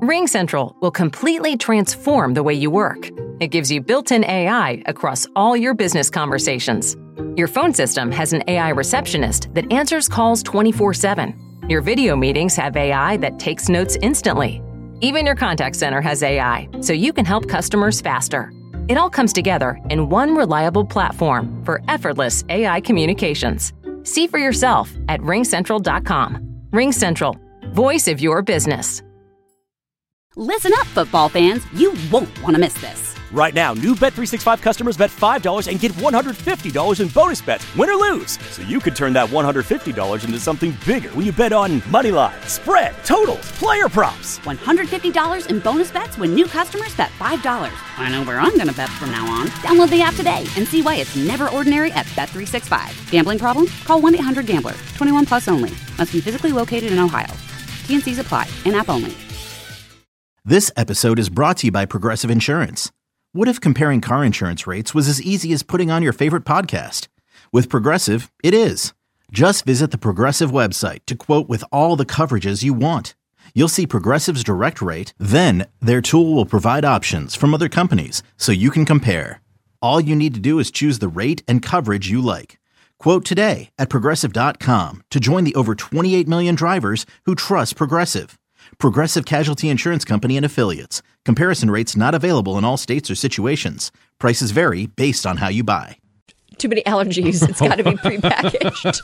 RingCentral will completely transform the way you work. It gives you built-in AI across all your business conversations. Your phone system has an AI receptionist that answers calls 24/7. Your video meetings have AI that takes notes instantly. Even your contact center has AI, so you can help customers faster. It all comes together in one reliable platform for effortless AI communications. See for yourself at ringcentral.com. RingCentral, voice of your business. Listen up, football fans. You won't want to miss this. Right now, new Bet365 customers bet $5 and get $150 in bonus bets, win or lose. So you could turn that $150 into something bigger when you bet on moneyline, spread, totals, player props. $150 in bonus bets when new customers bet $5. I know where I'm going to bet from now on. Download the app today and see why it's never ordinary at Bet365. Gambling problem? Call 1-800-GAMBLER. 21 plus only. Must be physically located in Ohio. T&Cs apply. In-app only. This episode is brought to you by Progressive Insurance. What if comparing car insurance rates was as easy as putting on your favorite podcast? With Progressive, it is. Just visit the Progressive website to quote with all the coverages you want. You'll see Progressive's direct rate, then their tool will provide options from other companies so you can compare. All you need to do is choose the rate and coverage you like. Quote today at Progressive.com to join the over 28 million drivers who trust Progressive. Progressive Casualty Insurance Company and Affiliates. Comparison rates not available in all states or situations. Prices vary based on how you buy. Too many allergies. It's got to be prepackaged.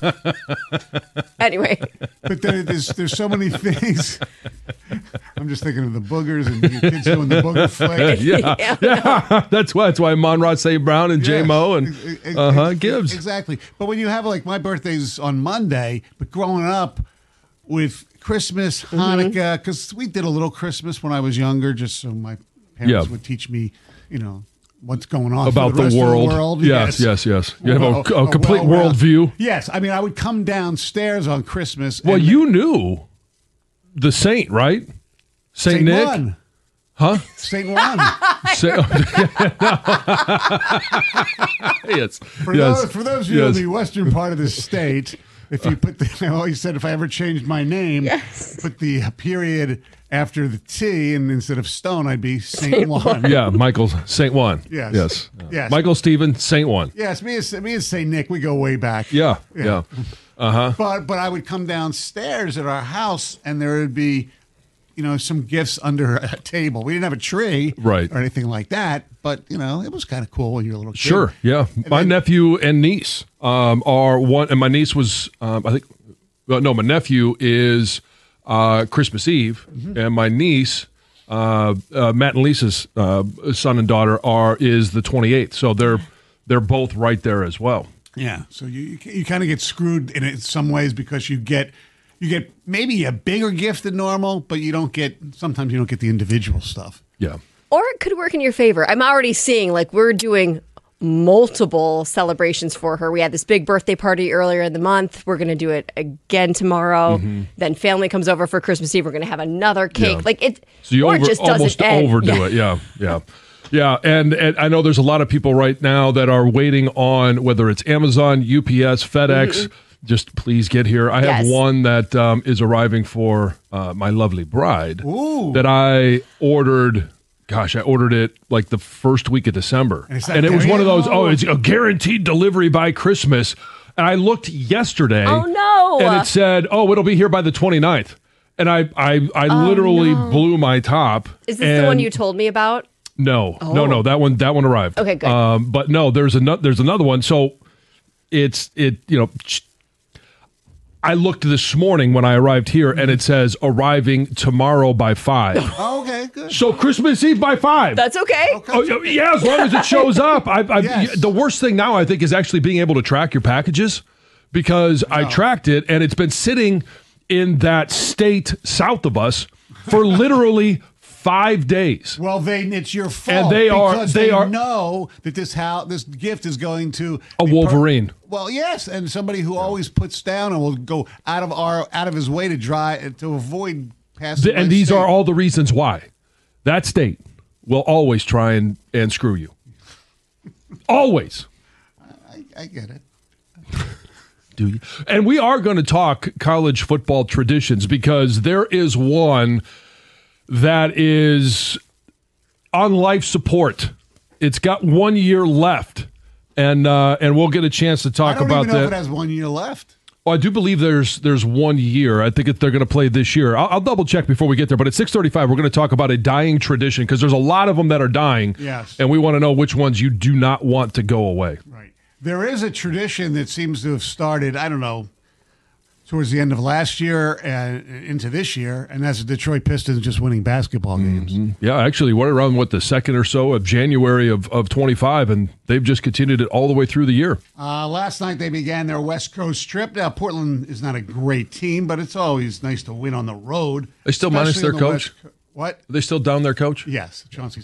Anyway. But there's so many things. I'm just thinking of the boogers and your kids doing the booger flick. Yeah. That's why Monrod St. Brown and J-Mo and Gibbs. Exactly. But when you have, like, my birthday's on Monday, but growing up with Christmas, Hanukkah, because we did a little Christmas when I was younger, just so my parents would teach me, what's going on about the world. Yes. You have a complete world view. Yes. I mean, I would come downstairs on Christmas. Well, you knew the saint, right? Saint Nick? Juan. Huh? Saint Juan. Yes. For those of you in the western part of the state, if you put I always said if I ever changed my name, put the period after the T, and instead of Stone, I'd be Saint Juan. Yeah, Michael Saint Juan. Yes. Michael Stephen Saint Juan. Yes, me and Saint Nick, we go way back. Yeah. But I would come downstairs at our house, and there would be, some gifts under a table. We didn't have a tree, right, or anything like that. But it was kind of cool when you were a little kid. Sure, yeah. My nephew and niece are one, and my niece was, my nephew is Christmas Eve, and my niece, Matt and Lisa's son and daughter is the 28th. So they're both right there as well. Yeah. So you kind of get screwed in some ways because you get maybe a bigger gift than normal, but sometimes you don't get the individual stuff. Yeah. Or it could work in your favor. I'm already seeing, we're doing multiple celebrations for her. We had this big birthday party earlier in the month. We're going to do it again tomorrow. Then family comes over for Christmas Eve. We're going to have another cake. Yeah. So you almost overdo it. Yeah. And I know there's a lot of people right now that are waiting on whether it's Amazon, UPS, FedEx. Just please get here. I have one that is arriving for my lovely bride that I ordered. Gosh, I ordered it like the first week of December. And it was one of those, it's a guaranteed delivery by Christmas. And I looked yesterday. Oh, no. And it said, it'll be here by the 29th. And I literally blew my top. Is this the one you told me about? No, no. That one arrived. Okay, good. But no, there's another one. So I looked this morning when I arrived here, and it says arriving tomorrow by 5. Oh, okay, good. So Christmas Eve by 5. That's okay. Oh, yeah, as long as it shows up. The worst thing now, I think, is actually being able to track your packages, because I tracked it, and it's been sitting in that state south of us for literally 5 days. Well, it's your fault. And they know that this gift is going to a Wolverine. Well, yes, and somebody who always puts down and will go out of his way to avoid passing. And these are all the reasons why that state will always try and screw you. Always. I get it. Do you? And we are going to talk college football traditions, because there is one that is on life support. It's got 1 year left, and we'll get a chance to talk about that. I don't even know if it has 1 year left. Well, I do believe there's 1 year. I think they're going to play this year. I'll double check before we get there. But at 6:35, we're going to talk about a dying tradition because there's a lot of them that are dying. Yes. And we want to know which ones you do not want to go away. Right. There is a tradition that seems to have started, I don't know, towards the end of last year and into this year, and that's the Detroit Pistons just winning basketball games. Mm-hmm. Yeah, actually, we're around, the 2nd or so of January of 25, and they've just continued it all the way through the year. Last night they began their West Coast trip. Now, Portland is not a great team, but it's always nice to win on the road. They still minus their coach? What? Are they still down their coach? Yes, Chauncey's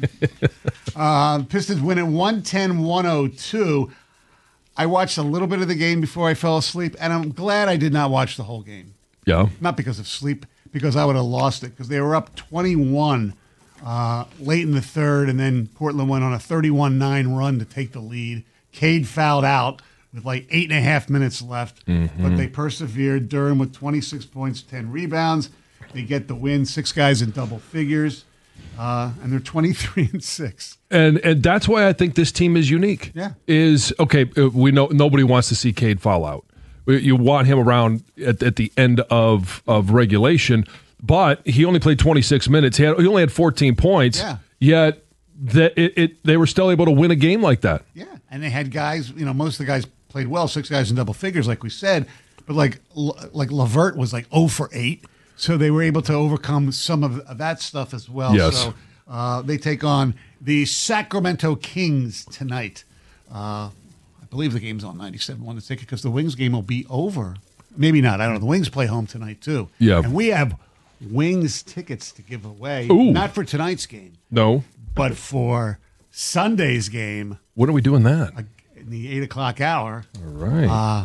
not. Pistons win at 110-102. I watched a little bit of the game before I fell asleep, and I'm glad I did not watch the whole game. Yeah. Not because of sleep, because I would have lost it, because they were up 21 late in the third, and then Portland went on a 31-9 run to take the lead. Cade fouled out with like 8.5 minutes left, but they persevered. Durham with 26 points, 10 rebounds. They get the win, 6 guys in double figures. And they're 23-6, and that's why I think this team is unique. Yeah, is okay. We know nobody wants to see Cade foul out. You want him around at the end of regulation, but he only played 26 minutes. He only had 14 points. Yeah, yet they were still able to win a game like that. Yeah, and they had guys. Most of the guys played well. 6 guys in double figures, like we said. But like LeVert was like 0 for 8. So they were able to overcome some of that stuff as well. Yes. So they take on the Sacramento Kings tonight. I believe the game's on 97.1 the ticket because the Wings game will be over. Maybe not. I don't know. The Wings play home tonight too. Yeah. And we have Wings tickets to give away. Ooh. Not for tonight's game. No. But for Sunday's game. When are we doing that? In the 8 o'clock hour. All right.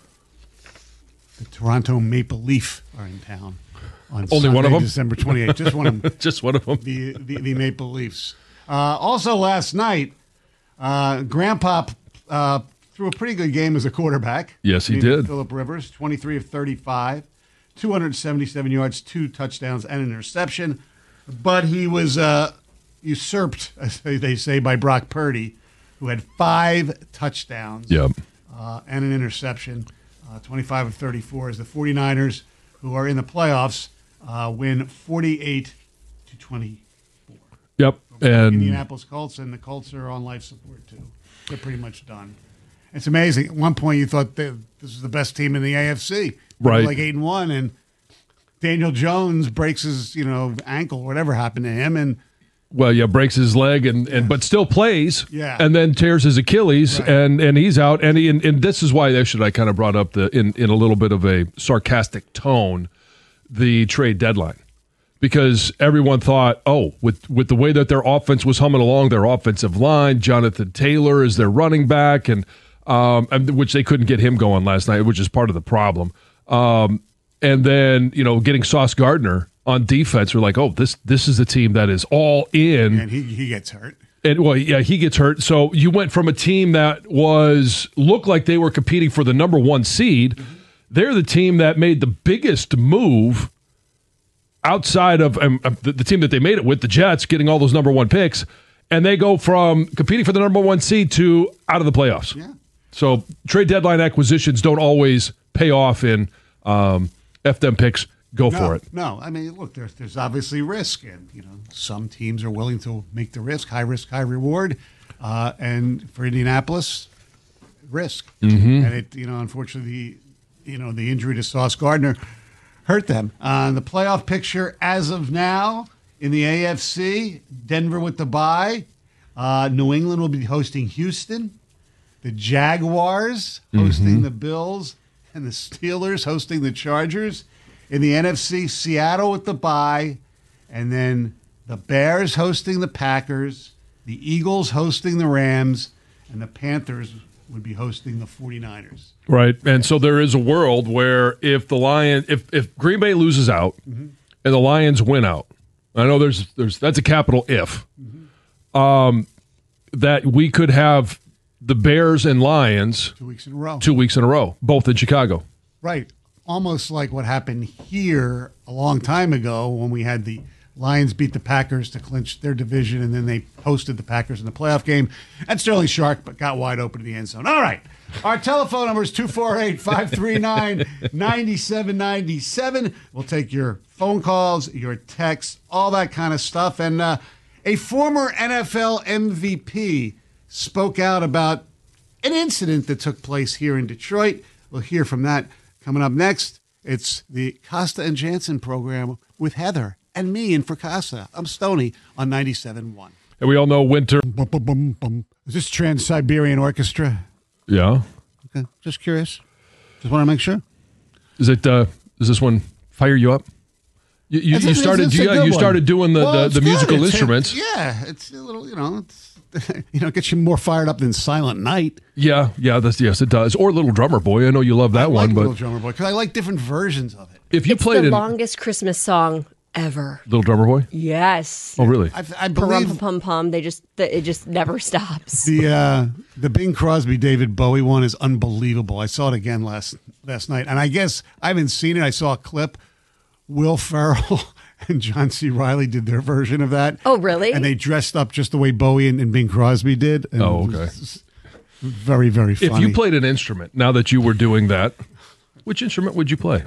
The Toronto Maple Leaf are in town. On Only Sunday, one of them? December 28th. Just one of them. Just one of them. The Maple Leafs. Also last night, Grandpa threw a pretty good game as a quarterback. Yes, he did. Phillip Rivers, 23 of 35, 277 yards, 2 touchdowns, and an interception. But he was usurped, as they say, by Brock Purdy, who had 5 touchdowns and an interception. 25 of 34 as the 49ers, who are in the playoffs, win 48-24. Yep. And Indianapolis Colts, and the Colts are on life support too. They're pretty much done. It's amazing. At one point, you thought this was the best team in the AFC, right? Like 8-1, and Daniel Jones breaks his ankle, whatever happened to him, and breaks his leg and but still plays. Yeah. And then tears his Achilles, right. and he's out. And this is why I kind of brought up in a little bit of a sarcastic tone the trade deadline, because everyone thought, with the way that their offense was humming along, their offensive line, Jonathan Taylor is their running back, and which they couldn't get him going last night, which is part of the problem. And then getting Sauce Gardner on defense, we're like, this is a team that is all in. And he gets hurt. And he gets hurt. So you went from a team that looked like they were competing for the number 1 seed. Mm-hmm. They're the team that made the biggest move outside of the team that they made it with, the Jets, getting all those number 1 picks. And they go from competing for the number 1 seed to out of the playoffs. Yeah. So trade deadline acquisitions don't always pay off in FDM picks. Go for it. No, I mean, look, there's obviously risk, and some teams are willing to make the risk, high reward, and for Indianapolis, risk, and it, unfortunately, the injury to Sauce Gardner hurt them. The playoff picture as of now in the AFC: Denver with the bye, New England will be hosting Houston, the Jaguars hosting the Bills, and the Steelers hosting the Chargers. In the NFC, Seattle with the bye, and then the Bears hosting the Packers, the Eagles hosting the Rams, and the Panthers would be hosting the 49ers. Right, and so there is a world where if Green Bay loses out and the Lions win out, I know there's that's a capital if, that we could have the Bears and Lions 2 weeks in a row. 2 weeks in a row, both in Chicago. Right. Almost like what happened here a long time ago when we had the Lions beat the Packers to clinch their division, and then they hosted the Packers in the playoff game. And Sterling Sharp got wide open in the end zone. All right. Our telephone number is 248-539-9797. We'll take your phone calls, your texts, all that kind of stuff. And a former NFL MVP spoke out about an incident that took place here in Detroit. We'll hear from that coming up next. It's the Costa and Jansen program with Heather and me in for Costa. I'm Stoney on 97.1. And we all know winter. Is this Trans-Siberian Orchestra? Yeah. Okay, just curious. Just want to make sure. Is it? Does this one fire you up? You started doing the musical instruments. It's a little, it gets you more fired up than Silent Night. Yeah, yes, it does. Or Little Drummer Boy. I know you love that one, but Little Drummer Boy, because I like different versions of it. If you played the longest Christmas song ever. Little Drummer Boy? Yes. Oh, really? I believe Pum. It just never stops. The Bing Crosby David Bowie one is unbelievable. I saw it again last night, and I guess I haven't seen it. I saw a clip. Will Ferrell and John C. Reilly did their version of that. Oh, really? And they dressed up just the way Bowie and Bing Crosby did. And okay. Very, very funny. If you played an instrument, now that you were doing that, which instrument would you play?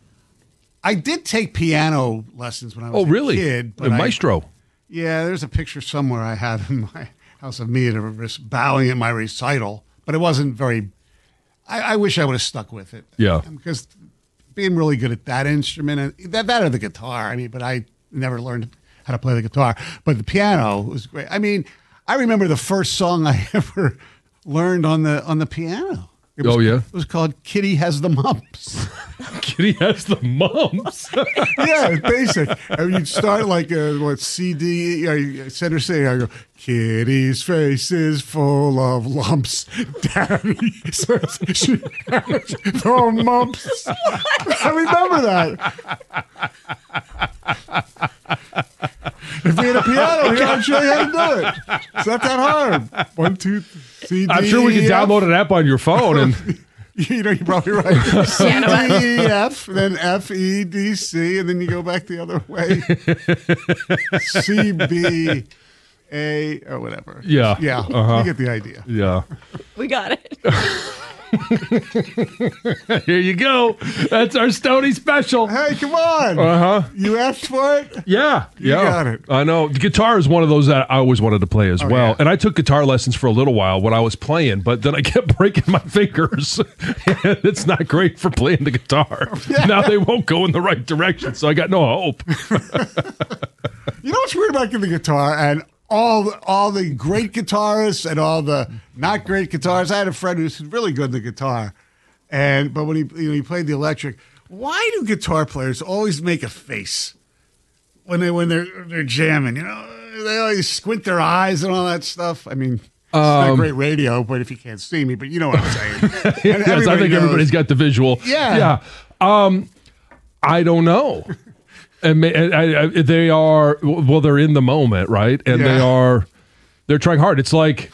I did take piano lessons when I was a kid. But maestro. Yeah, there's a picture somewhere I have in my house of me bowing at my recital, but it wasn't very. I wish I would have stuck with it. Yeah, because being really good at that instrument and that or the guitar. But I never learned how to play the guitar. But the piano was great. I remember the first song I ever learned on the piano. It was called "Kitty Has the Mumps." Kitty has the mumps. Yeah, it's basic. You'd start like CD or center C. I go, Kitty's face is full of lumps. Daddy says she has no mumps. I remember that. If we had a piano here, I'd show you how to do it. It's not that hard. 1, 2, C, D, I'm sure we could download an app on your phone and. You're probably right. C, D, E, F, then F, E, D, C, and then you go back the other way. C, B, A, or whatever. Yeah. Yeah. Uh-huh. You get the idea. Yeah. We got it. Here you go. That's our Stoney special. Hey, come on. Uh-huh. You asked for it? Yeah. You got it. I know. The guitar is one of those that I always wanted to play as well. Yeah. And I took guitar lessons for a little while when I was playing, but then I kept breaking my fingers. And it's not great for playing the guitar. Yeah. Now they won't go in the right direction, so I got no hope. You know what's weird about the guitar and all the great guitarists and all the not great guitarists? I had a friend who's really good at the guitar, but when he played the electric, why do guitar players always make a face when they're jamming? They always squint their eyes and all that stuff. It's not great radio, but if you can't see me, but you know what I'm saying. Yes, I think everybody's got the visual. Yeah. I don't know. And they are, they're in the moment, right? And they're trying hard. It's like,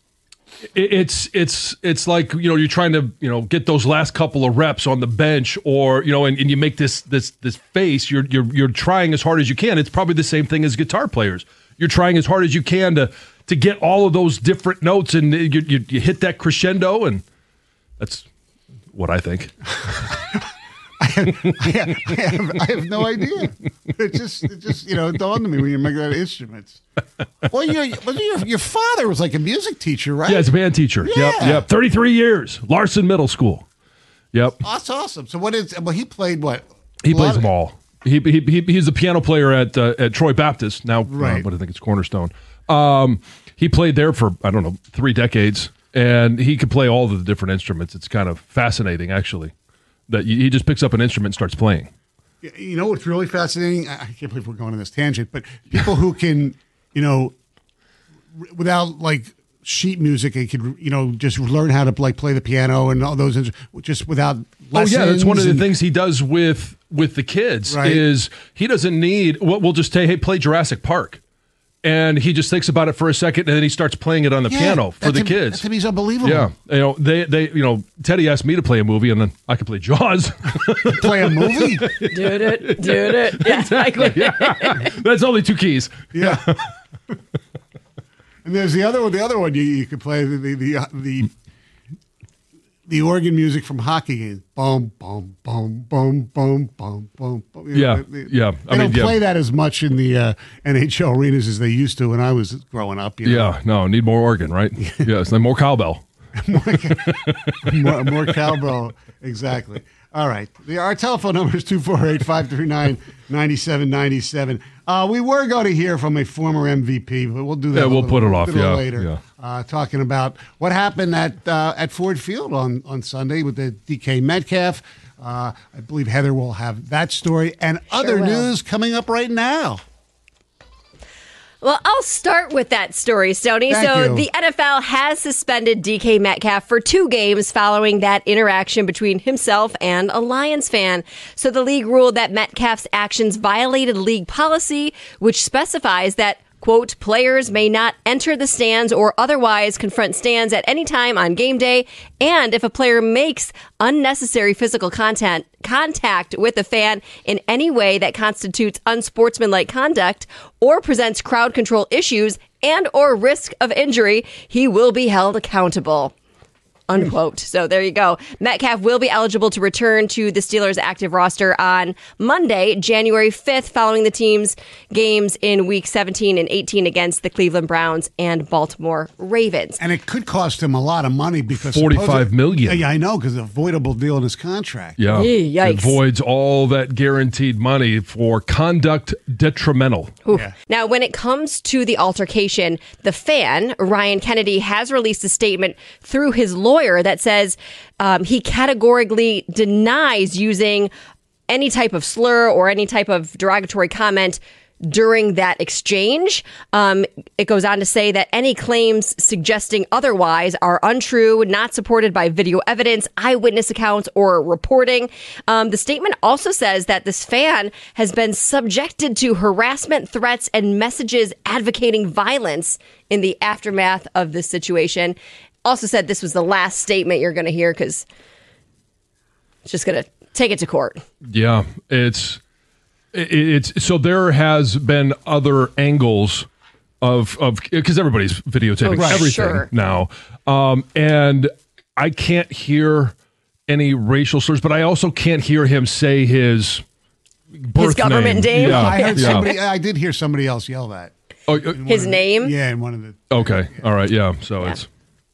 it's like, you're trying to, get those last couple of reps on the bench or, and you make this face, you're trying as hard as you can. It's probably the same thing as guitar players. You're trying as hard as you can to get all of those different notes and you hit that crescendo, and that's what I think. I have no idea. It just dawned on me when you're making that instruments. Well, your father was like a music teacher, right? Yeah, he's a band teacher. Yeah. Yep. 33 years. Larson Middle School. Yep. That's awesome. So he played what? He plays them all. He's a piano player at Troy Baptist now, right. But I think it's Cornerstone. He played there for 3 decades, and he could play all of the different instruments. It's kind of fascinating, actually. That he just picks up an instrument and starts playing. You know what's really fascinating? I can't believe we're going on this tangent, but people who can, without like sheet music, they could, just learn how to play the piano and all those instruments, just without lessons. Oh yeah, that's one of the things he does with the kids, right? Is he doesn't need. We'll just say, hey, play Jurassic Park. And he just thinks about it for a second, and then he starts playing it on the piano for the kids. That to me is unbelievable. Yeah, Teddy asked me to play a movie, and then I could play Jaws. Play a movie? Did it. Yeah. Exactly. Yeah. That's only 2 keys. Yeah. And there's the other one you could play the organ music from hockey games. Boom, boom, boom, boom, boom, boom, boom, boom. Yeah. They don't play that as much in the NHL arenas as they used to when I was growing up. Yeah, no, need more organ, right? Yes, and more cowbell. more cowbell, exactly. All right. Our telephone number is 248-539-9797. We were going to hear from a former MVP, but we'll do that. Yeah, we'll put it off. Later. Yeah. Talking about what happened at Ford Field on Sunday with the DK Metcalf. I believe Heather will have that story and other news coming up right now. Well, I'll start with that story, Stoney. So the NFL has suspended DK Metcalf for 2 games following that interaction between himself and a Lions fan. So the league ruled that Metcalf's actions violated league policy, which specifies that, quote, players may not enter the stands or otherwise confront stands at any time on game day. And if a player makes unnecessary physical contact with a fan in any way that constitutes unsportsmanlike conduct or presents crowd control issues and or risk of injury, he will be held accountable. Unquote. So there you go. Metcalf will be eligible to return to the Steelers' active roster on Monday, January 5th, following the team's games in Week 17 and 18 against the Cleveland Browns and Baltimore Ravens. And it could cost him a lot of money because $45 million. Yeah, I know, because of a voidable deal in his contract. Yeah, yikes. It voids all that guaranteed money for conduct detrimental. Yeah. Now, when it comes to the altercation, the fan, Ryan Kennedy, has released a statement through his lawyer that says he categorically denies using any type of slur or any type of derogatory comment during that exchange. It goes on to say that any claims suggesting otherwise are untrue, not supported by video evidence, eyewitness accounts, or reporting. The statement also says that this fan has been subjected to harassment, threats, and messages advocating violence in the aftermath of this situation. Also said this was the last statement you're going to hear because it's just going to take it to court. Yeah, it's so there has been other angles of because everybody's videotaping everything now, and I can't hear any racial slurs, but I also can't hear him say his government name. Yeah, I did hear somebody else yell that. Oh, his name? In one of the. Okay, all right, yeah. So it's.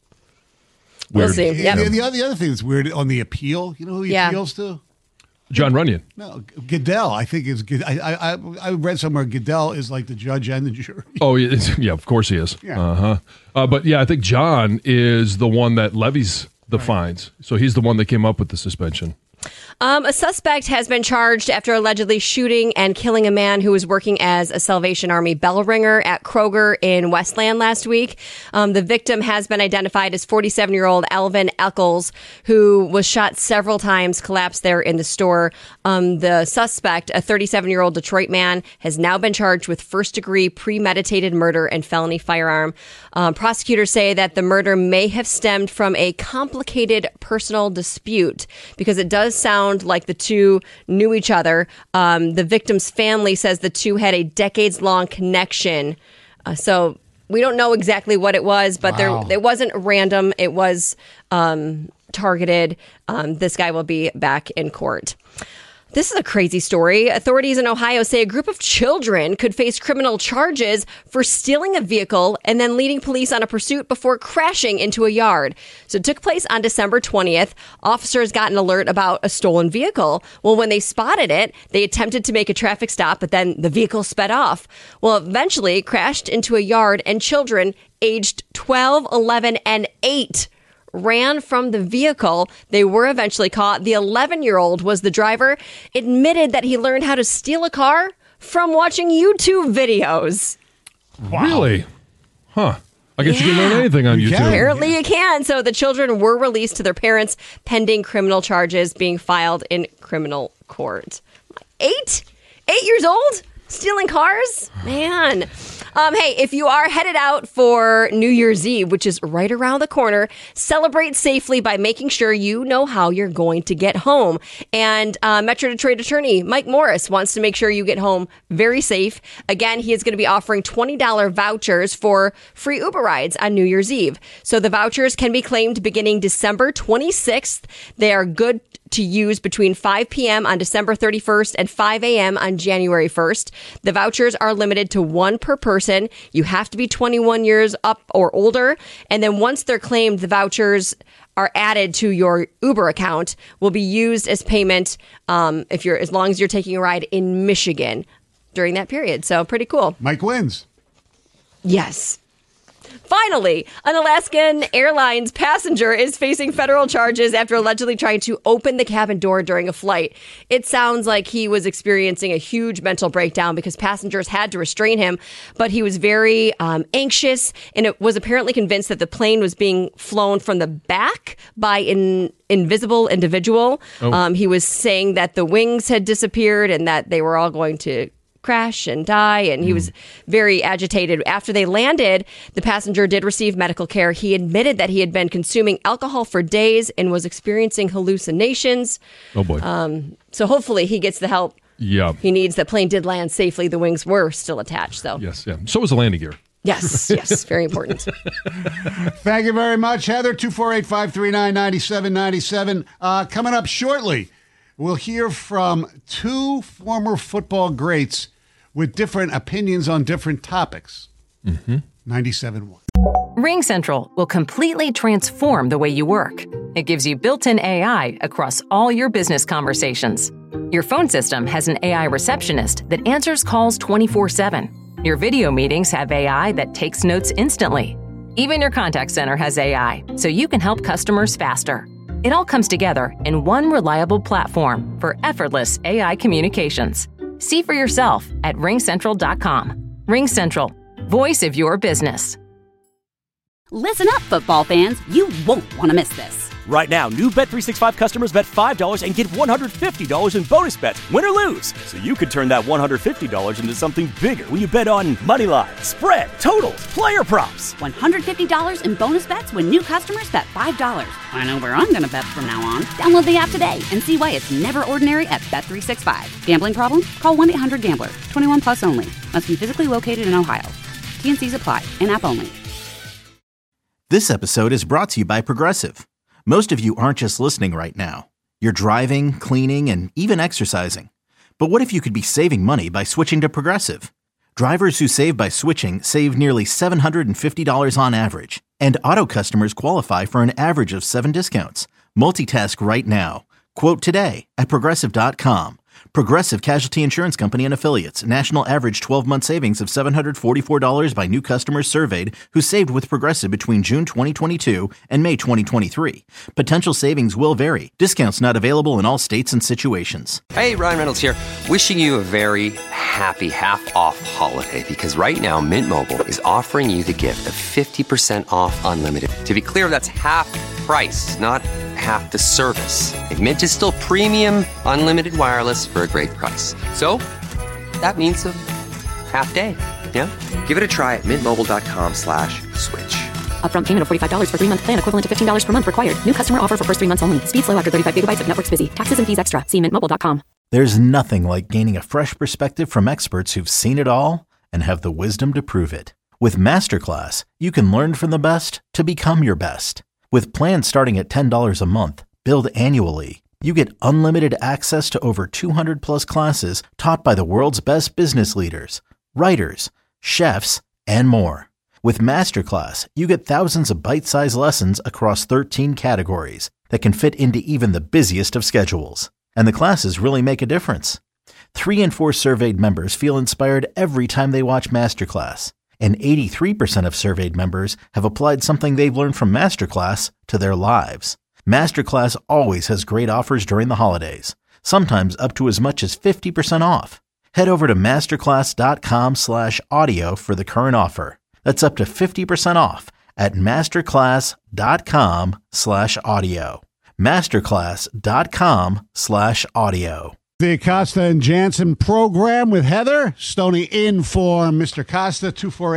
Weird. We'll see. Yep. The other thing that's weird on the appeal, you know who he appeals to? John Runyon. No, Goodell. I think is good. I read somewhere Goodell is like the judge and the jury. Oh, yeah, of course he is. Yeah. But yeah, I think John is the one that levies the fines. So he's the one that came up with the suspension. A suspect has been charged after allegedly shooting and killing a man who was working as a Salvation Army bell ringer at Kroger in Westland last week. The victim has been identified as 47-year-old Alvin Eccles, who was shot several times, collapsed there in the store. The suspect, a 37-year-old Detroit man, has now been charged with first-degree premeditated murder and felony firearm. Prosecutors say that the murder may have stemmed from a complicated personal dispute because it does sound like the two knew each other. The victim's family says the two had a decades-long connection. So we don't know exactly what it was, but it wasn't random. It was targeted. This guy will be back in court. This is a crazy story. Authorities in Ohio say a group of children could face criminal charges for stealing a vehicle and then leading police on a pursuit before crashing into a yard. So it took place on December 20th. Officers got an alert about a stolen vehicle. Well, when they spotted it, they attempted to make a traffic stop, but then the vehicle sped off. Well, eventually it crashed into a yard, and children aged 12, 11, and 8 ran from the vehicle. They were eventually caught. The 11-year-old was the driver, admitted that he learned how to steal a car from watching YouTube videos. Wow. Really? Huh. I guess you can learn anything on YouTube. Apparently you can. So the children were released to their parents pending criminal charges being filed in criminal court. 8? 8 years old? Stealing cars? Man. Hey, if you are headed out for New Year's Eve, which is right around the corner, celebrate safely by making sure you know how you're going to get home. And Metro Detroit attorney Mike Morris wants to make sure you get home very safe. Again, he is going to be offering $20 vouchers for free Uber rides on New Year's Eve. So the vouchers can be claimed beginning December 26th. They are good to use between 5 p.m. on December 31st and 5 a.m. on January 1st. The vouchers are limited to one per person. You have to be 21 years up or older. And then once they're claimed, the vouchers are added to your Uber account, will be used as payment as long as you're taking a ride in Michigan during that period. So pretty cool. Mike wins. Yes. Finally, an Alaskan Airlines passenger is facing federal charges after allegedly trying to open the cabin door during a flight. It sounds like he was experiencing a huge mental breakdown because passengers had to restrain him, but he was very anxious and was apparently convinced that the plane was being flown from the back by an invisible individual. He was saying that the wings had disappeared and that they were all going to crash and die, and he was very agitated. After they landed, the passenger did receive medical care. He admitted that he had been consuming alcohol for days and was experiencing hallucinations. Oh boy. So hopefully he gets the help he needs. The plane did land safely. The wings were still attached. So yes, yeah. So was the landing gear. Yes, very important. Thank you very much, Heather. 248-539-9797. Coming up shortly, we'll hear from two former football greats with different opinions on different topics. 97.1. RingCentral will completely transform the way you work. It gives you built-in AI across all your business conversations. Your phone system has an AI receptionist that answers calls 24/7. Your video meetings have AI that takes notes instantly. Even your contact center has AI, so you can help customers faster. It all comes together in one reliable platform for effortless AI communications. See for yourself at ringcentral.com. RingCentral, voice of your business. Listen up, football fans. You won't want to miss this. Right now, new Bet365 customers bet $5 and get $150 in bonus bets, win or lose. So you could turn that $150 into something bigger when you bet on moneyline, spread, totals, player props. $150 in bonus bets when new customers bet $5. I know where I'm going to bet from now on. Download the app today and see why it's never ordinary at Bet365. Gambling problem? Call 1-800-GAMBLER. 21 plus only. Must be physically located in Ohio. T&Cs apply. In-app only. This episode is brought to you by Progressive. Most of you aren't just listening right now. You're driving, cleaning, and even exercising. But what if you could be saving money by switching to Progressive? Drivers who save by switching save nearly $750 on average. And auto customers qualify for an average of 7 discounts. Multitask right now. Quote today at Progressive.com. Progressive Casualty Insurance Company and Affiliates. National average 12-month savings of $744 by new customers surveyed who saved with Progressive between June 2022 and May 2023. Potential savings will vary. Discounts not available in all states and situations. Hey, Ryan Reynolds here. Wishing you a very happy half-off holiday because right now Mint Mobile is offering you the gift of 50% off unlimited. To be clear, that's half price, not half the service. And Mint is still premium unlimited wireless for a great price. So that means a half day. Yeah? Give it a try at mintmobile.com/switch. Upfront payment of $45 for 3-month plan, equivalent to $15 per month required. New customer offer for first 3 months only. Speed slow after 35 gigabytes if network's busy. Taxes and fees extra. See mintmobile.com. There's nothing like gaining a fresh perspective from experts who've seen it all and have the wisdom to prove it. With Masterclass, you can learn from the best to become your best. With plans starting at $10 a month, billed annually, you get unlimited access to over 200 plus classes taught by the world's best business leaders, writers, chefs, and more. With Masterclass, you get thousands of bite-sized lessons across 13 categories that can fit into even the busiest of schedules. And the classes really make a difference. 3 in 4 surveyed members feel inspired every time they watch Masterclass. And 83% of surveyed members have applied something they've learned from Masterclass to their lives. Masterclass always has great offers during the holidays, sometimes up to as much as 50% off. Head over to masterclass.com/audio for the current offer. That's up to 50% off at masterclass.com/audio. Masterclass.com/audio. The Acosta and Jansen program with Heather. Stoney in for Mr. Costa,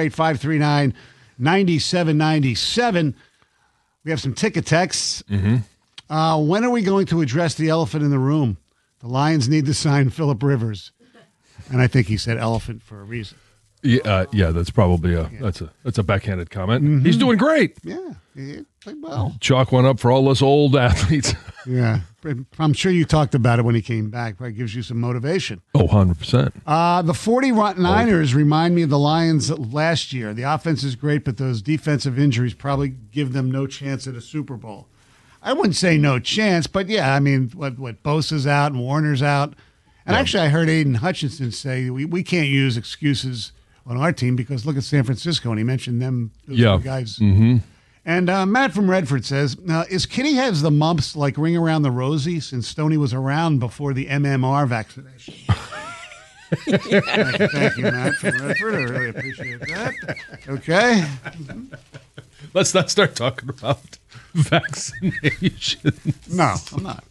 248-539-9797. We have some ticket texts. Mm-hmm. When are we going to address the elephant in the room? The Lions need to sign Phillip Rivers. And I think he said elephant for a reason. Yeah, that's probably that's a backhanded comment. Mm-hmm. He's doing great. Yeah, he played well. Chalk one up for all us old athletes. Yeah, I'm sure you talked about it when he came back. Probably gives you some motivation. Oh, 100%. The 49ers remind me of the Lions last year. The offense is great, but those defensive injuries probably give them no chance at a Super Bowl. I wouldn't say no chance, but yeah, I mean, what Bosa's out and Warner's out. And actually, I heard Aiden Hutchinson say we can't use excuses on our team because look at San Francisco, and he mentioned them, those guys. Mm-hmm. And Matt from Redford says, is Kitty has the mumps like Ring Around the Rosie since Stoney was around before the MMR vaccination? Thank you, Matt from Redford. I really appreciate that. Okay. Let's not start talking about vaccinations. No, I'm not.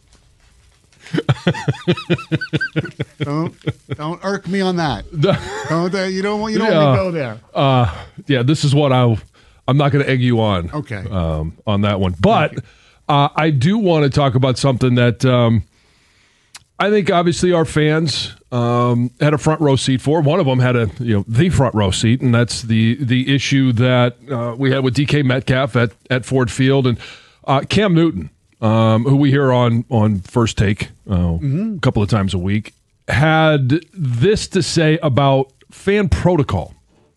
Don't irk me on that. You don't want me to go there. This is what I'm not going to egg you on. Okay. On that one, but I do want to talk about something that I think obviously our fans had a front row seat for. One of them had the front row seat, and that's the issue that we had with DK Metcalf at Ford Field and Cam Newton. Who we hear on First Take a couple of times a week, had this to say about fan protocol.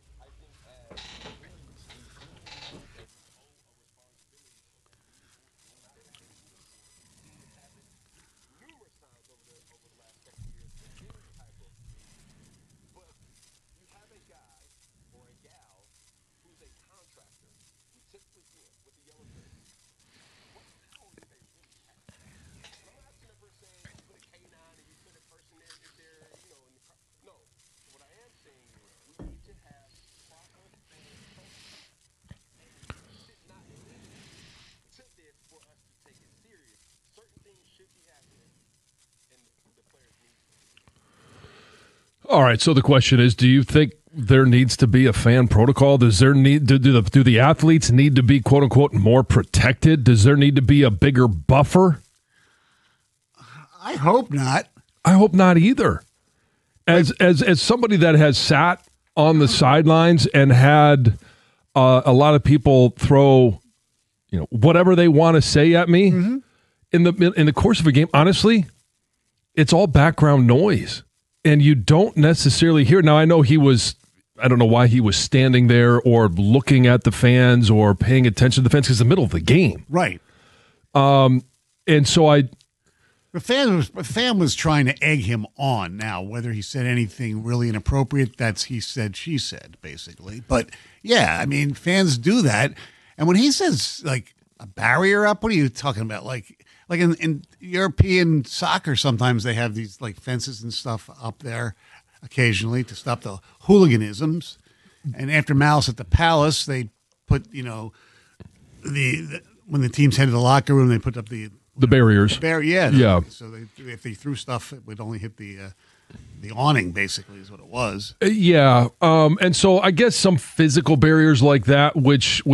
All right, so the question is, do you think there needs to be a fan protocol? Does there need do the athletes need to be, quote unquote, more protected? Does there need to be a bigger buffer? I hope not. I hope not either. As somebody that has sat on the sidelines and had a lot of people throw, whatever they want to say at me in the course of a game, honestly, it's all background noise. And you don't necessarily hear. Now, I know I don't know why he was standing there or looking at the fans or paying attention to the fans because it's the middle of the game. Right. And so the fan was trying to egg him on. Now, whether he said anything really inappropriate, that's he said, she said, basically. But, yeah, I mean, fans do that. And when he says, like, a barrier up, what are you talking about? Like in European soccer, sometimes they have these like fences and stuff up there occasionally to stop the hooliganisms. And after Malice at the Palace, they put, when the teams head to the locker room, they put up the barriers. Yeah. So if they threw stuff, it would only hit the awning, basically, is what it was. Yeah. And so I guess some physical barriers like that, which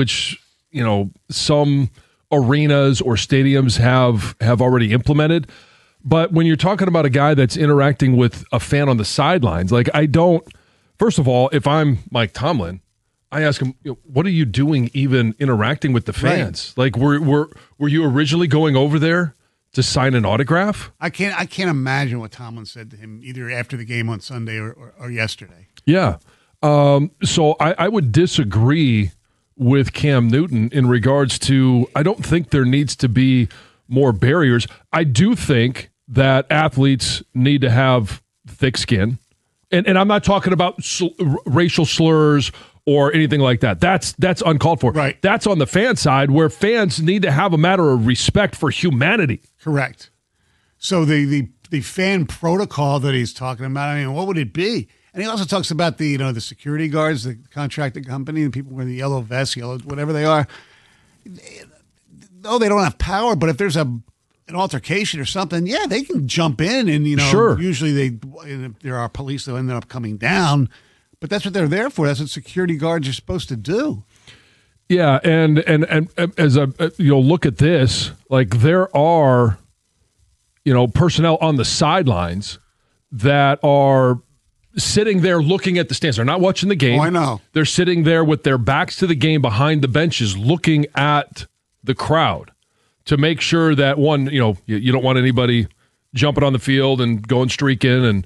some arenas or stadiums have already implemented. But when you're talking about a guy that's interacting with a fan on the sidelines, like first of all, if I'm Mike Tomlin, I ask him, what are you doing even interacting with the fans? Right. Like, were you originally going over there to sign an autograph? I can't imagine what Tomlin said to him either after the game on Sunday or yesterday. Yeah. So I would disagree with Cam Newton in regards to, I don't think there needs to be more barriers. I do think that athletes need to have thick skin. And I'm not talking about racial slurs or anything like that. That's uncalled for. Right. That's on the fan side where fans need to have a matter of respect for humanity. Correct. So the fan protocol that he's talking about, I mean, what would it be? And he also talks about the security guards, the contracted company, the people wearing the yellow vests, whatever they are. No, they don't have power, but if there's a an altercation or something, yeah, they can jump in and, sure. Usually if there are police, they'll end up coming down. But that's what they're there for. That's what security guards are supposed to do. Yeah, and as look at this, like there are, personnel on the sidelines that are sitting there looking at the stands. They're not watching the game. Oh, I know. They're sitting there with their backs to the game behind the benches looking at the crowd to make sure that, one, you don't want anybody jumping on the field and going streaking and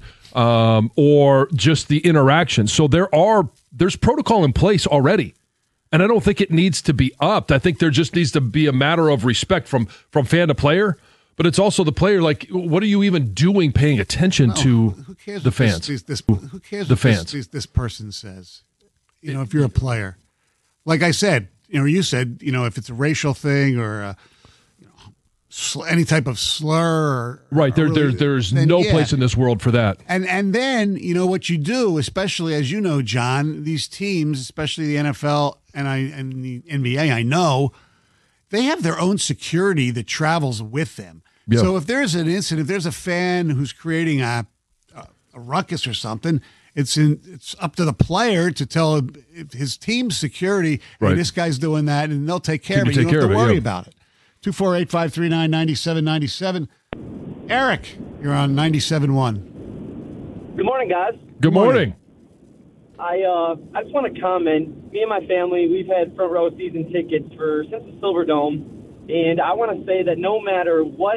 or just the interaction. So there's protocol in place already. And I don't think it needs to be upped. I think there just needs to be a matter of respect from fan to player. But it's also the player, like, what are you even doing paying attention to who cares the fans? Who cares the what fans. This person says? If you're a player. Like I said, you said, if it's a racial thing or any type of slur. Right, there's no place in this world for that. And then, what you do, especially as you know, John, these teams, especially the NFL and the NBA, I know, they have their own security that travels with them. Yep. So if there's an incident, if there's a fan who's creating a ruckus or something, it's up to the player to tell his team's security, hey, this guy's doing that, and they'll take care of it. You don't have to worry about it. 248-539-9797. Eric, you're on 97.1. Good morning, guys. Good morning. I just want to comment. Me and my family, we've had front row season tickets since the Silverdome, and I want to say that no matter what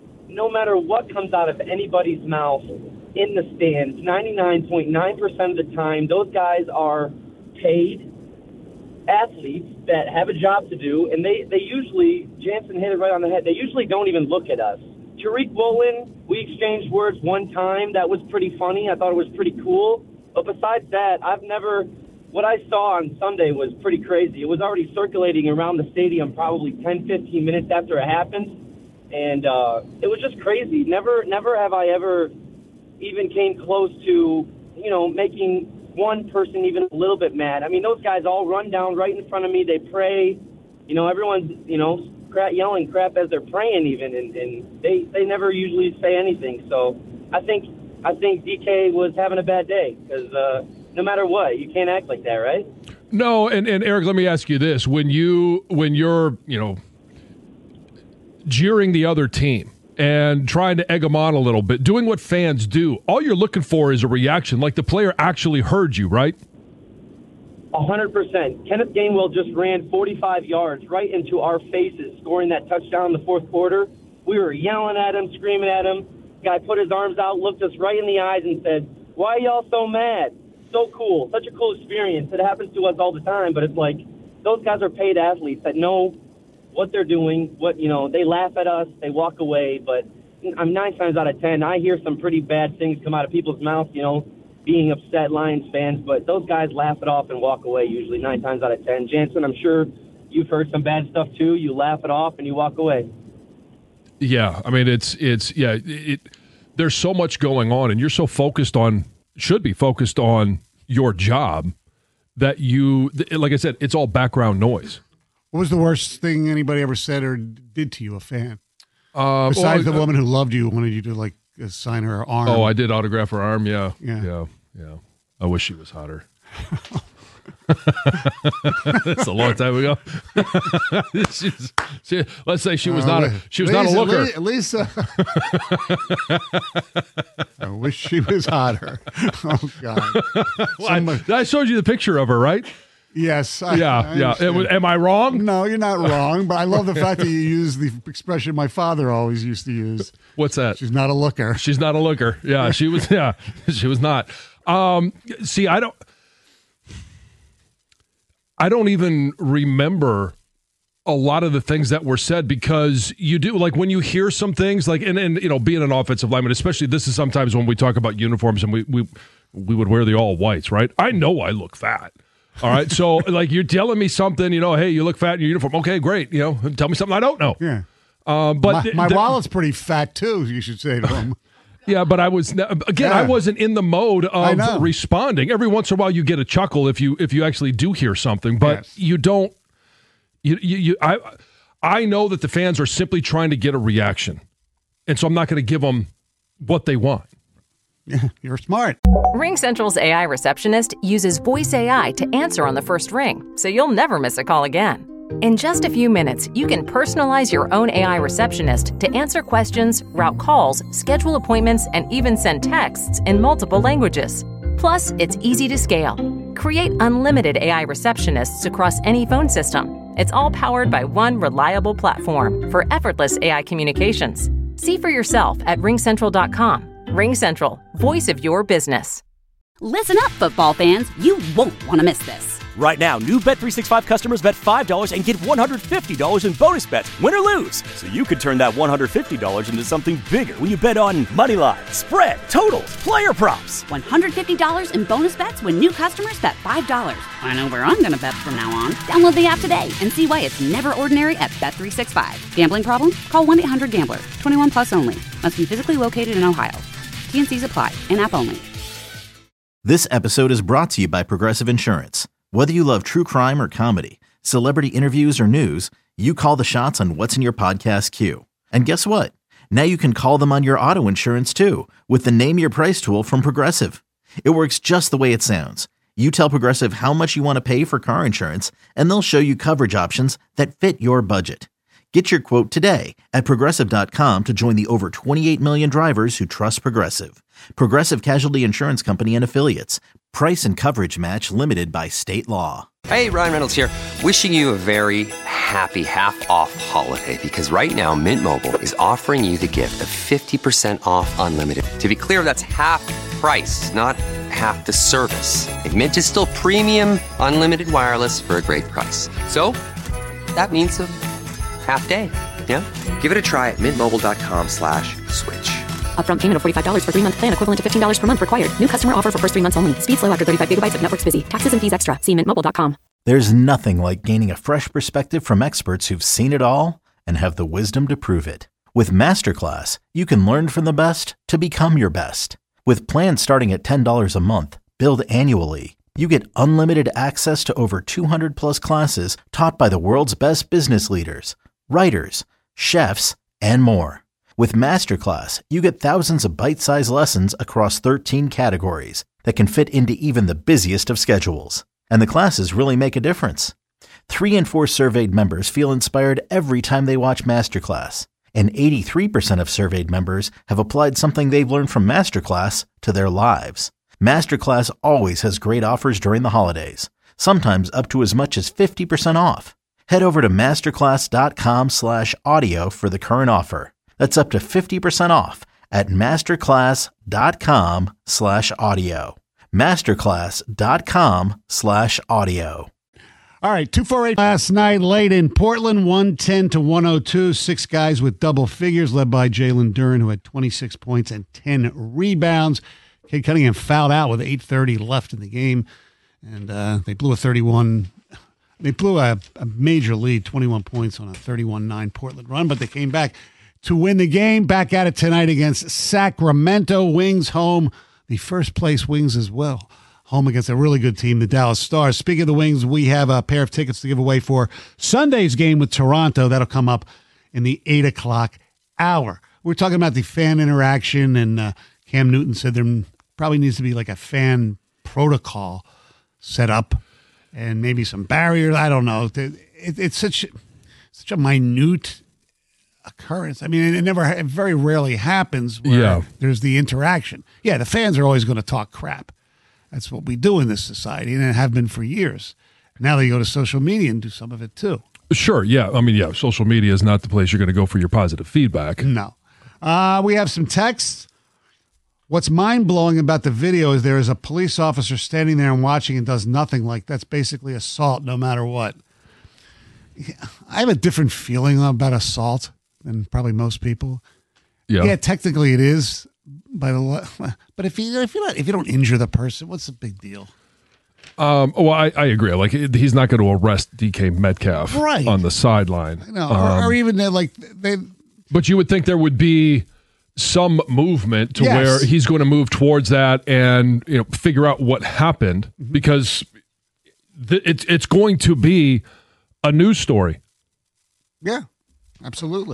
comes out of anybody's mouth in the stands, 99.9% of the time, those guys are paid athletes that have a job to do, and they usually, Jansen hit it right on the head, they usually don't even look at us. Tariq Woolen, we exchanged words one time. That was pretty funny. I thought it was pretty cool. But besides that, what I saw on Sunday was pretty crazy. It was already circulating around the stadium probably 10, 15 minutes after it happened. And it was just crazy. Never have I ever even came close to, making one person even a little bit mad. I mean, those guys all run down right in front of me. They pray. Everyone's, yelling crap as they're praying even. And they never usually say anything. So I think DK was having a bad day because no matter what, you can't act like that, right? No, and Eric, let me ask you this: when you're jeering the other team and trying to egg them on a little bit, doing what fans do, all you're looking for is a reaction, like the player actually heard you, right? 100%. Kenneth Gainwell just ran 45 yards right into our faces, scoring that touchdown in the fourth quarter. We were yelling at him, screaming at him. Guy put his arms out, looked us right in the eyes and said, "Why are y'all so mad?" So cool. Such a cool experience. It happens to us all the time, but it's like those guys are paid athletes that know what they're doing. They laugh at us, they walk away, but I'm 9 times out of 10, I hear some pretty bad things come out of people's mouths, being upset Lions fans, but those guys laugh it off and walk away usually 9 times out of 10. Jansen, I'm sure you've heard some bad stuff too. You laugh it off and you walk away. Yeah, I mean, there's so much going on, and you're so should be focused on your job that like I said, it's all background noise. What was the worst thing anybody ever said or did to you, a fan? Besides the woman who loved you, wanted you to sign her arm. Oh, I did autograph her arm. Yeah. I wish she was hotter. That's a long time ago. Let's say she was not a looker. Lisa. I wish she was hotter. Oh God! I showed you the picture of her, right? Yes. Am I wrong? No, you're not wrong. But I love the fact that you use the expression my father always used to use. What's that? She's not a looker. She's not a looker. Yeah, she was. Yeah, she was not. See, I don't even remember a lot of the things that were said because you do, like when you hear some things like, and being an offensive lineman, especially this is sometimes when we talk about uniforms and we would wear the all whites, right? I know I look fat. All right. So like you're telling me something, hey, you look fat in your uniform. Okay, great. Tell me something I don't know. Yeah. But my wallet's pretty fat too, you should say to him. Yeah, but I wasn't in the mode of responding. Every once in a while, you get a chuckle if you actually do hear something, but you don't. I know that the fans are simply trying to get a reaction, And so I'm not going to give them what they want. Yeah, you're smart. RingCentral's AI receptionist uses voice AI to answer on the first ring, so you'll never miss a call again. In just a few minutes, you can personalize your own AI receptionist to answer questions, route calls, schedule appointments, and even send texts in multiple languages. Plus, it's easy to scale. Create unlimited AI receptionists across any phone system. It's all powered by one reliable platform for effortless AI communications. See for yourself at ringcentral.com. RingCentral, voice of your business. Listen up, football fans. You won't want to miss this. Right now, new Bet365 customers bet $5 and get $150 in bonus bets, win or lose. So you could turn that $150 into something bigger when you bet on moneyline, spread, totals, player props. $150 in bonus bets when new customers bet $5. I know where I'm going to bet from now on. Download the app today and see why it's never ordinary at Bet365. Gambling problem? Call 1-800-GAMBLER. 21 plus only. Must be physically located in Ohio. T&Cs apply. In-app only. This episode is brought to you by Progressive Insurance. Whether you love true crime or comedy, celebrity interviews or news, you call the shots on what's in your podcast queue. And guess what? Now you can call them on your auto insurance too with the Name Your Price tool from Progressive. It works just the way it sounds. You tell Progressive how much you want to pay for car insurance, and they'll show you coverage options that fit your budget. Get your quote today at Progressive.com to join the over 28 million drivers who trust Progressive. Progressive Casualty Insurance Company and Affiliates. Price and coverage match limited by state law. Hey, Ryan Reynolds here. Wishing you a very happy half-off holiday because right now Mint Mobile is offering you the gift of 50% off unlimited. To be clear, that's half price, not half the service. And Mint is still premium unlimited wireless for a great price. So that means a half day, yeah? Give it a try at mintmobile.com/switch. Upfront payment of $45 for 3-month plan, equivalent to $15 per month required. New customer offer for first 3 months only. Speed slow after 35 gigabytes if network's busy. Taxes and fees extra. See mintmobile.com. There's nothing like gaining a fresh perspective from experts who've seen it all and have the wisdom to prove it. With Masterclass, you can learn from the best to become your best. With plans starting at $10 a month, billed annually, you get unlimited access to over 200 plus classes taught by the world's best business leaders, writers, chefs, and more. With Masterclass, you get thousands of bite-sized lessons across 13 categories that can fit into even the busiest of schedules. And the classes really make a difference. 3 in 4 surveyed members feel inspired every time they watch Masterclass. And 83% of surveyed members have applied something they've learned from Masterclass to their lives. Masterclass always has great offers during the holidays, sometimes up to as much as 50% off. Head over to masterclass.com/audio for the current offer. That's up to 50% off at masterclass.com/audio. Masterclass.com/audio. All right, 248 last night, late in Portland, 110-102. 6 guys with double figures, led by Jalen Duren, who had 26 points and 10 rebounds. Cade Cunningham fouled out with 8:30 left in the game, and they blew a major lead, 21 points on a 31-9 Portland run, but they came back to win the game. Back at it tonight against Sacramento. Wings home. The first place Wings as well. Home against a really good team, the Dallas Stars. Speaking of the Wings, we have a pair of tickets to give away for Sunday's game with Toronto. That'll come up in the 8 o'clock hour. We're talking about the fan interaction, and Cam Newton said there probably needs to be like a fan protocol set up and maybe some barriers. I don't know. It's such a minute occurrence. I mean, it very rarely happens where there's the interaction. Yeah, the fans are always going to talk crap. That's what we do in this society, and it have been for years. Now they go to social media and do some of it too. Sure, yeah. I mean, yeah, social media is not the place you're going to go for your positive feedback. No. We have some texts. What's mind-blowing about the video is there is a police officer standing there and watching and does nothing. Like, that's basically assault no matter what. I have a different feeling about assault than probably most people. Yeah, technically it is, but if you don't injure the person, what's the big deal? Well, I agree. Like, he's not going to arrest DK Metcalf on the sideline, or even But you would think there would be some movement to where he's going to move towards that and figure out what happened, because it's going to be a news story. Yeah, absolutely.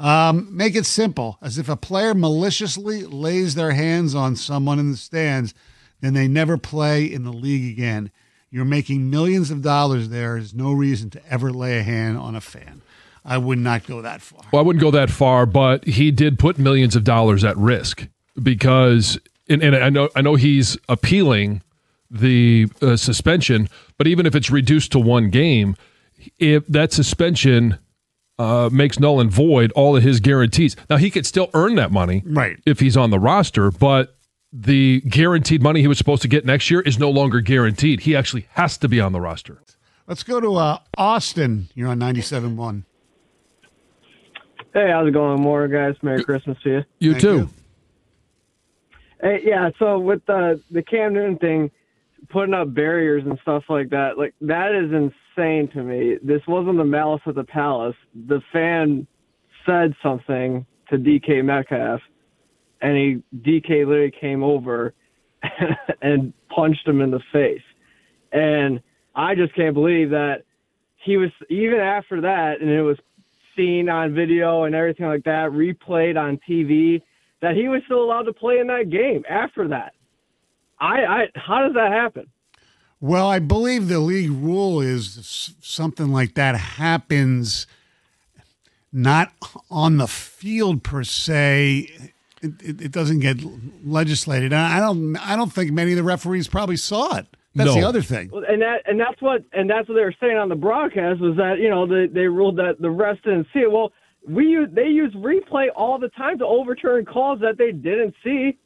Make it simple. As if a player maliciously lays their hands on someone in the stands, then they never play in the league again. You're making millions of dollars there. There's no reason to ever lay a hand on a fan. I would not go that far. Well, I wouldn't go that far, but he did put millions of dollars at risk because, and I know he's appealing the suspension, but even if it's reduced to one game, if that suspension makes null and void all of his guarantees. Now, he could still earn that money right if he's on the roster, but the guaranteed money he was supposed to get next year is no longer guaranteed. He actually has to be on the roster. Let's go to Austin. You're on 97.1. Hey, how's it going? More guys. Merry Christmas to you. You too. Hey, yeah, so with the Cam Newton thing, putting up barriers and stuff like that, like that is insane to me. This wasn't the malice at the palace. The fan said something to DK Metcalf, and DK literally came over and punched him in the face. And I just can't believe that he was, even after that, and it was seen on video and everything like that, replayed on TV, that he was still allowed to play in that game after that. How does that happen? Well, I believe the league rule is something like that happens not on the field per se. It doesn't get legislated. I don't think many of the referees probably saw it. That's the other thing. Well, and that's what they were saying on the broadcast was that, you know, they ruled that the refs didn't see it. Well, they use replay all the time to overturn calls that they didn't see.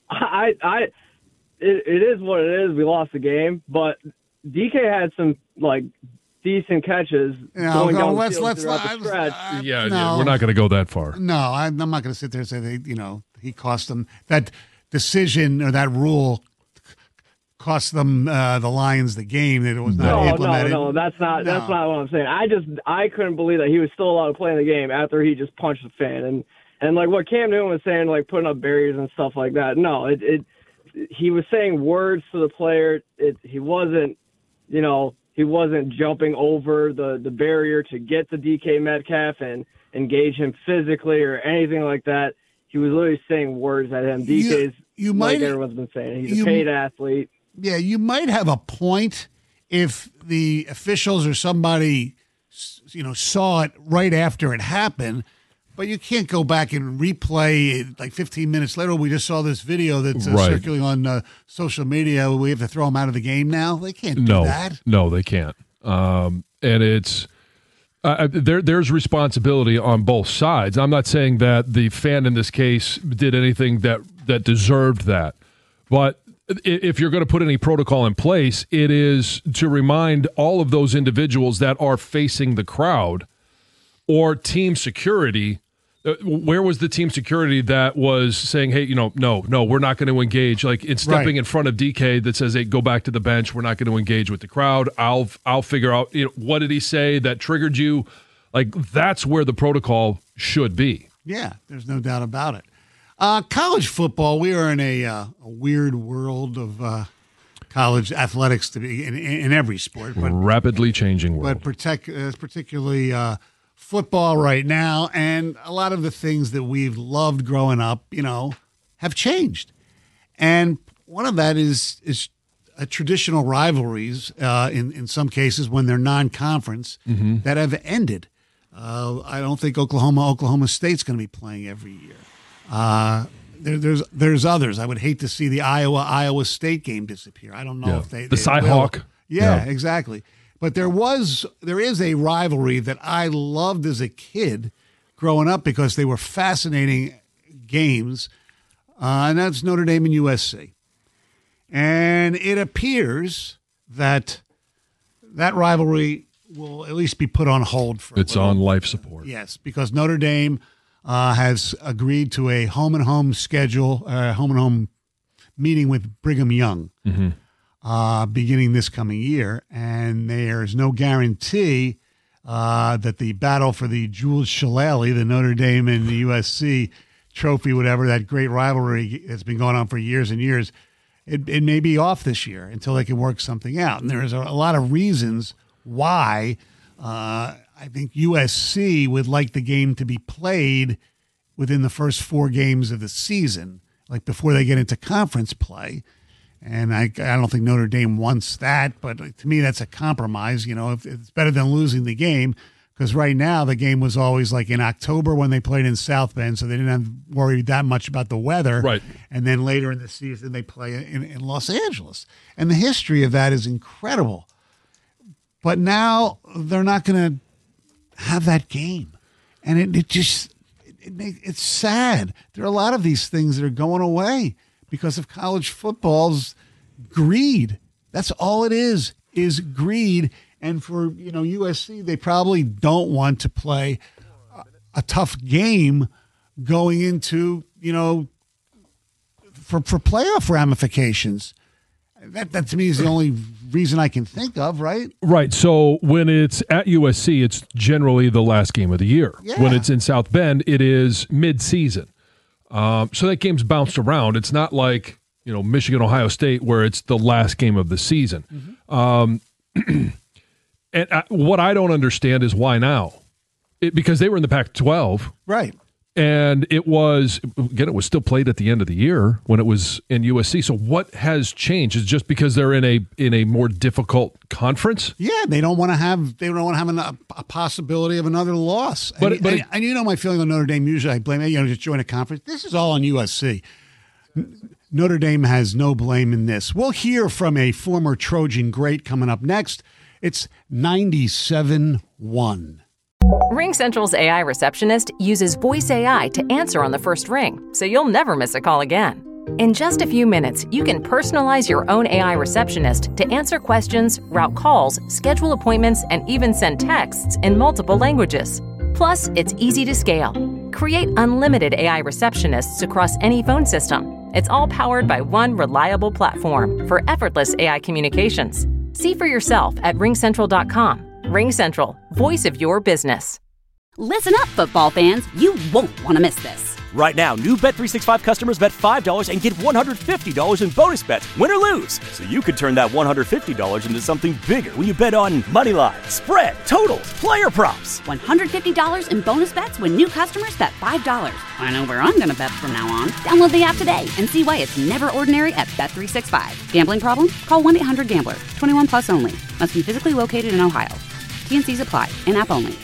It is what it is. We lost the game, but DK had some like decent catches going down the field throughout the stretch. Yeah, we're not going to go that far. No, I'm not going to sit there and say he cost them that decision or that rule. Cost them the Lions the game that it was not implemented. No, that's not what I'm saying. I couldn't believe that he was still allowed to play in the game after he just punched the fan and like what Cam Newton was saying, like putting up barriers and stuff like that. No, he was saying words to the player. He wasn't jumping over the barrier to get to DK Metcalf and engage him physically or anything like that. He was literally saying words at him. DK's like everyone's been saying. He's a paid athlete. Yeah, you might have a point if the officials or somebody, saw it right after it happened, but you can't go back and replay it like 15 minutes later. We just saw this video that's circulating on social media. We have to throw them out of the game now. They can't do that. No, they can't. And it's there's responsibility on both sides. I'm not saying that the fan in this case did anything that deserved that, but if you're going to put any protocol in place, it is to remind all of those individuals that are facing the crowd or team security. Where was the team security that was saying, hey, no, we're not going to engage? Like it's stepping in front of DK that says, hey, go back to the bench. We're not going to engage with the crowd. I'll figure out, what did he say that triggered you? Like that's where the protocol should be. Yeah, there's no doubt about it. College football, we are in a weird world of college athletics to be in every sport. But rapidly changing world. But particularly football right now, and a lot of the things that we've loved growing up, have changed. And one of that is traditional rivalries in some cases when they're non-conference that have ended. I don't think Oklahoma State's going to be playing every year. There's others. I would hate to see the Iowa State game disappear. I don't know if they Cyhawk. Yeah, exactly. But there is a rivalry that I loved as a kid growing up because they were fascinating games, and that's Notre Dame and USC. And it appears that rivalry will at least be put on hold for it's on life support. Yes, because Notre Dame has agreed to a home-and-home schedule, home-and-home meeting with Brigham Young beginning this coming year. And there's no guarantee that the battle for the Jules Shillelagh, the Notre Dame and the USC trophy, whatever, that great rivalry that's been going on for years and years, it may be off this year until they can work something out. And there's a lot of reasons why I think USC would like the game to be played within the first 4 games of the season, like before they get into conference play. And I don't think Notre Dame wants that, but to me, that's a compromise. You know, if it's better than losing the game, because right now the game was always like in October when they played in South Bend, so they didn't have to worry that much about the weather. Right. And then later in the season, they play in Los Angeles. And the history of that is incredible. But now they're not going to have that game. And it's sad. There are a lot of these things that are going away because of college football's greed. That's all it is greed. And for, USC, they probably don't want to play a tough game going into, for playoff ramifications. That to me is the only reason I can think of, right? Right. So when it's at USC, it's generally the last game of the year. Yeah. When it's in South Bend, it is mid-season. So that game's bounced around. It's not like, Michigan, Ohio State, where it's the last game of the season. Mm-hmm. And what I don't understand is why now? Because they were in the Pac-12. Right. And it was still played at the end of the year when it was in USC. So what has changed? Is it just because they're in a more difficult conference? Yeah, they don't want to have a possibility of another loss. And my feeling on Notre Dame. Usually I blame just join a conference. This is all on USC. Notre Dame has no blame in this. We'll hear from a former Trojan great coming up next. It's 97.1. RingCentral's AI receptionist uses voice AI to answer on the first ring, so you'll never miss a call again. In just a few minutes, you can personalize your own AI receptionist to answer questions, route calls, schedule appointments, and even send texts in multiple languages. Plus, it's easy to scale. Create unlimited AI receptionists across any phone system. It's all powered by one reliable platform for effortless AI communications. See for yourself at RingCentral.com. RingCentral, voice of your business. Listen up, football fans. You won't want to miss this. Right now, new Bet365 customers bet $5 and get $150 in bonus bets, win or lose. So you could turn that $150 into something bigger when you bet on moneyline, spread, totals, player props. $150 in bonus bets when new customers bet $5. I know where I'm going to bet from now on. Download the app today and see why it's never ordinary at Bet365. Gambling problem? Call 1-800-GAMBLER. 21 plus only. Must be physically located in Ohio. T&Cs apply. In-app only.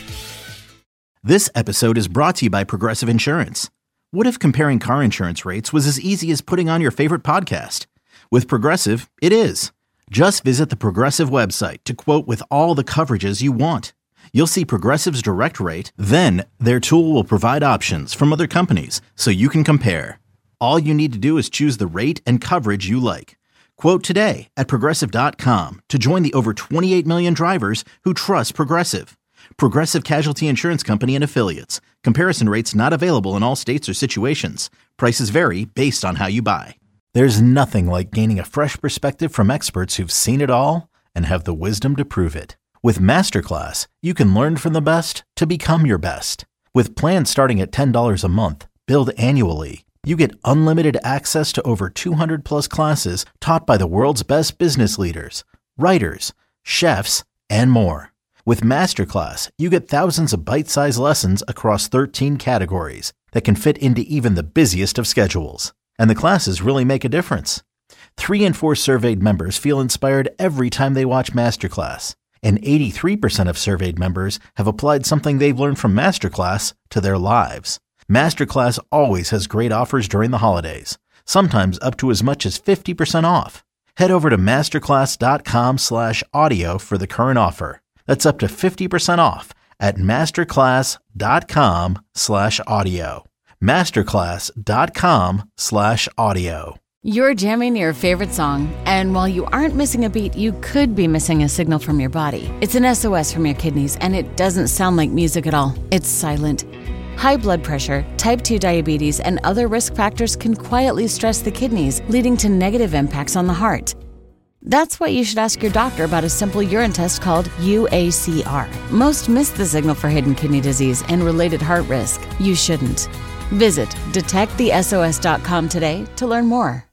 This episode is brought to you by Progressive Insurance. What if comparing car insurance rates was as easy as putting on your favorite podcast? With Progressive, it is. Just visit the Progressive website to quote with all the coverages you want. You'll see Progressive's direct rate, then their tool will provide options from other companies so you can compare. All you need to do is choose the rate and coverage you like. Quote today at Progressive.com to join the over 28 million drivers who trust Progressive. Progressive Casualty Insurance Company and Affiliates. Comparison rates not available in all states or situations. Prices vary based on how you buy. There's nothing like gaining a fresh perspective from experts who've seen it all and have the wisdom to prove it. With Masterclass, you can learn from the best to become your best. With plans starting at $10 a month, billed annually, you get unlimited access to over 200 plus classes taught by the world's best business leaders, writers, chefs, and more. With Masterclass, you get thousands of bite-sized lessons across 13 categories that can fit into even the busiest of schedules. And the classes really make a difference. 3 in 4 surveyed members feel inspired every time they watch Masterclass. And 83% of surveyed members have applied something they've learned from Masterclass to their lives. Masterclass always has great offers during the holidays, sometimes up to as much as 50% off. Head over to masterclass.com/audio for the current offer. That's up to 50% off at masterclass.com/audio. Masterclass.com/audio. You're jamming your favorite song, and while you aren't missing a beat, you could be missing a signal from your body. It's an SOS from your kidneys, and it doesn't sound like music at all. It's silent. High blood pressure, type 2 diabetes, and other risk factors can quietly stress the kidneys, leading to negative impacts on the heart. That's why you should ask your doctor about a simple urine test called UACR. Most miss the signal for hidden kidney disease and related heart risk. You shouldn't. Visit detectthesos.com today to learn more.